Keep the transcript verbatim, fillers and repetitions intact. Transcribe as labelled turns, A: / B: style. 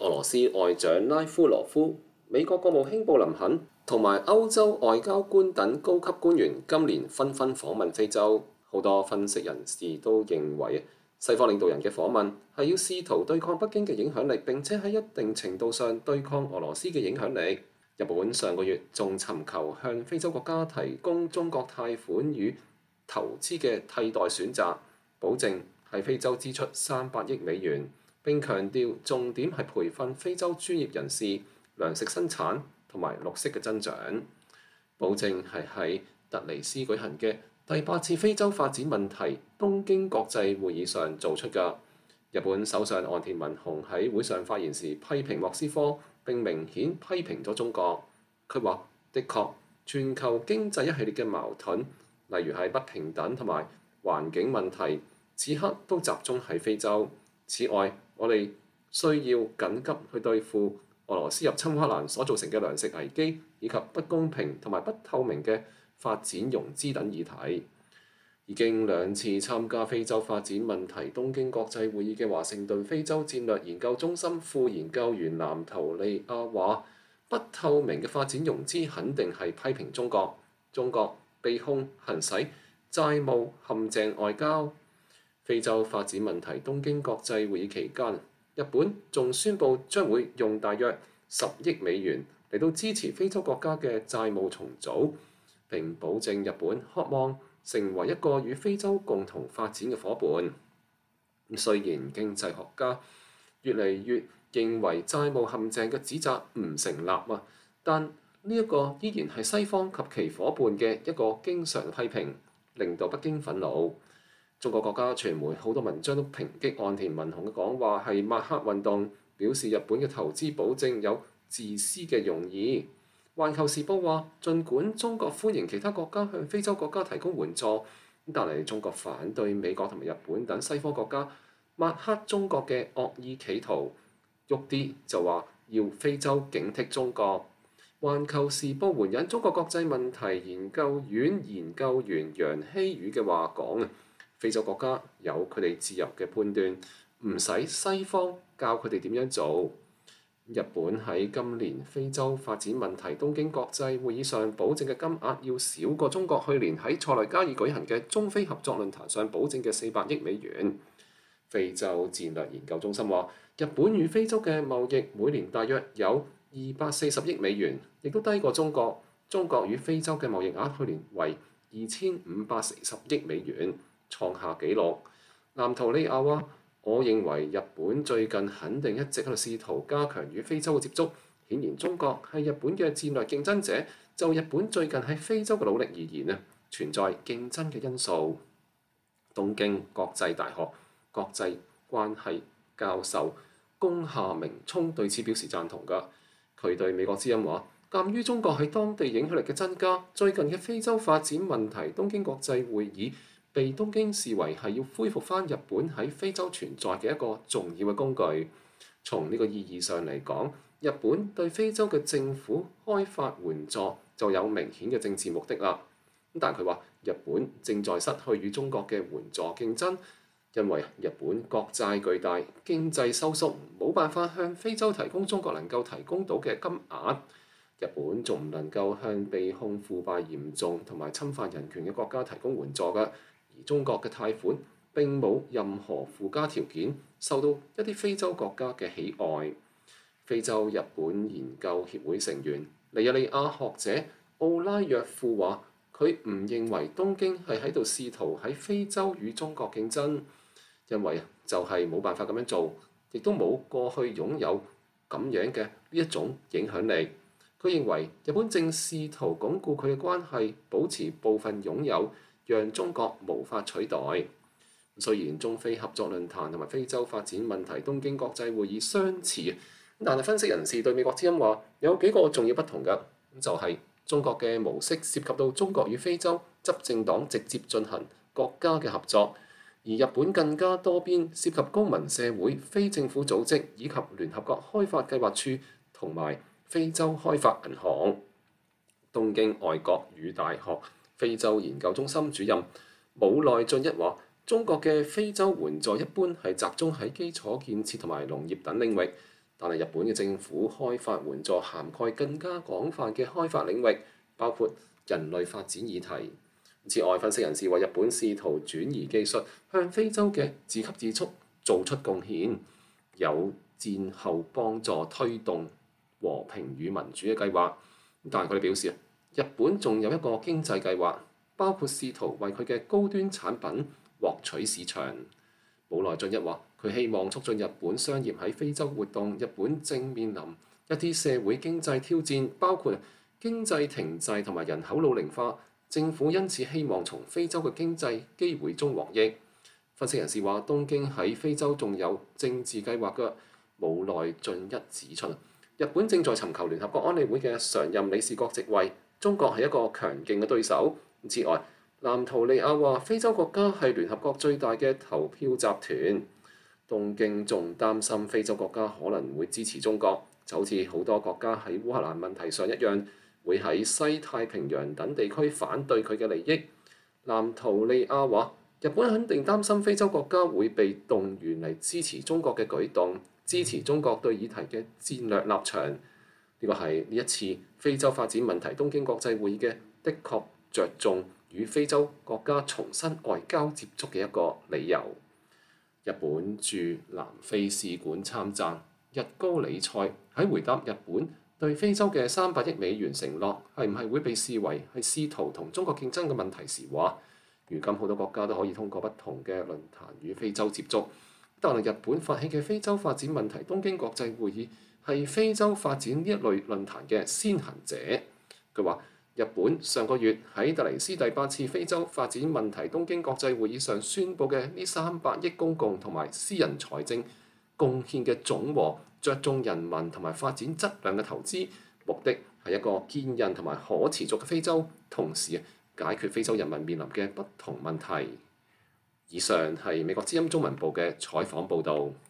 A: 俄羅斯外長拉夫羅夫、美國國務卿布林肯同埋歐洲外交官等高級官員今年紛紛訪問非洲。好多分析人士都認為，西方領導人嘅訪問係要試圖對抗北京嘅影響力，並且喺一定程度上對抗俄羅斯嘅影響力。日本上個月仲尋求向非洲國家提供中國貸款與投資嘅替代選擇，保證喺非洲支出三百億美元。並強調重點係培訓非洲專業人士、糧食生產同埋綠色嘅增長。保證係喺突尼斯舉行嘅第八次非洲發展問題東京國際會議上做出㗎。日本首相岸田文雄喺會上發言時批評莫斯科，並明顯批評咗中國。佢話：的確，全球經濟一系列嘅矛盾，例如係不平等同埋環境問題，此刻都集中喺非洲。此外，我哋需要緊急去對付俄羅斯入侵烏克蘭所造成嘅糧食危機，以及不公平同埋不透明嘅發展融資等議題。已經兩次參加非洲發展問題東京國際會議嘅華盛頓非洲戰略研究中心副研究員藍圖利亞話：不透明嘅發展融資肯定係批評中國，中國被控行使債務陷阱外交。非洲發展問題東京國際會議期間，日本仲宣布將會用大約十億美元嚟到支持非洲國家嘅債務重組，並保證日本渴望成為一個與非洲共同發展嘅伙伴。雖然經濟學家越嚟越認為債務陷阱嘅指責唔成立啊，但呢一個依然係西方及其伙伴嘅一個經常批評，令到北京憤怒。中國國家傳媒好多文章都抨擊岸田文雄嘅講話係抹黑運動，表示日本嘅投資保證有自私嘅用意。環球時報話，儘管中國歡迎其他國家向非洲國家提供援助，但係中國反對美國同埋日本等西方國家抹黑中國嘅惡意企圖，喐啲就話要非洲警惕中國。環球時報援引中國國際問題研究院研究員楊希宇嘅話講，非洲國家有佢哋自由嘅判斷，唔使西方教佢哋點樣做。日本喺今年非洲發展問題東京國際會議上保證嘅金額要少過中國去年喺塞內加爾舉行嘅中非合作論壇上保證嘅四百億美元。非洲戰略研究中心話，日本與非洲嘅貿易每年大約有二百四十億美元，亦都低過中國。中國與非洲嘅貿易額去年為二千五百四十億美元，創下紀錄。藍圖利亞話：我認為日本最近肯定一直喺度試圖加強與非洲嘅接觸，顯然中國係日本嘅戰略競爭者。就日本最近喺非洲嘅努力而言啊，存在競爭嘅因素。東京國際大學國際關係教授宮下明聰對此表示贊同㗎。佢對美國之音話：鑑於中國喺當地影響力嘅增加，最近嘅非洲發展問題東京國際會議被東京視為係要恢復返日本喺非洲存在嘅一個重要嘅工具。從呢個意義上嚟講，日本對非洲嘅政府開發援助就有明顯嘅政治目的啦。但係佢話，日本正在失去與中國嘅援助競爭，因為日本國債巨大，經濟收縮，冇辦法向非洲提供中國能夠提供到嘅金額。日本仲唔能夠向被控腐敗嚴重同埋侵犯人權嘅國家提供援助㗎。而中國嘅貸款並冇任何附加條件，受到一啲非洲國家嘅喜愛。非洲日本研究協會成員尼日利亞學者奧拉約夫話：佢唔認為東京係喺度試圖喺非洲與中國競爭，因為就係冇辦法咁樣做，亦都冇過去擁有咁樣嘅呢一種影響力。佢認為日本正試圖鞏固佢嘅關係，保持部分擁有，讓中國無法取代。雖然中非合作論壇同埋非洲發展問題東京國際會議相似，但係分析人士對美國之音話有幾個重要不同嘅，就係、是、中國嘅模式涉及到中國與非洲執政黨直接進行國家嘅合作，而日本更加多邊涉及公民社會、非政府組織以及聯合國開發計劃處同埋非洲開發銀行。東京外國語大學非洲研究中心主任武內俊一話：中國嘅非洲援助一般係集中喺基礎建設同埋農業等領域， 但係日本嘅政府開發援助涵蓋更加廣泛嘅開發領域，包括人類發展議題。此外，分析人士話日本試圖轉移技術，向非洲嘅自給自足做出貢獻，有戰後幫助推動和平與民主嘅計劃。但係佢哋表示，日本仲有一個經濟計劃，包括試圖為佢嘅高端產品獲取市場。武內進一話，佢希望促進日本商業喺非洲活動。日本正面臨一啲社會經濟挑戰，包括經濟停滯同埋人口老齡化。政府因此希望從非洲嘅經濟機會中獲益。分析人士話，東京喺非洲仲有政治計劃嘅。武內進一指出，日本正在尋求聯合國安理會嘅常任理事國席位，中國係一個強勁嘅對手。此外，南圖利亞話非洲國家係聯合國最大嘅投票集團。東京仲擔心非洲國家可能會支持中國，就好似好多國家喺烏克蘭問題上一樣，會喺西太平洋等地區反對佢嘅利益。南圖利亞話，日本肯定擔心非洲國家會被動員嚟支持中國嘅舉動，支持中國對議題嘅戰略立場。呢個係呢一次非洲發展問題東京國際會議嘅的確着重與非洲國家重新外交接觸嘅一個理由。日本駐南非使館參贊日高里塞喺回答日本對非洲嘅三百億美元承諾係唔係會被視為係試圖同中國競爭嘅問題時話，如今好多國家都可以通過不同嘅論壇與非洲接觸，但係日本發起嘅非洲發展問題東京國際會議係非洲發展呢一類論壇嘅先行者。佢話日本上個月喺突尼斯第八次非洲發展問題東京國際會議上宣佈嘅呢三百億公共同埋私人財政貢獻嘅總和，着重人民同埋發展質量嘅投資，目的係一個堅韌同埋可持續嘅非洲，同時解決非洲人民面臨嘅不同問題。以上係美國之音中文部嘅採訪報導。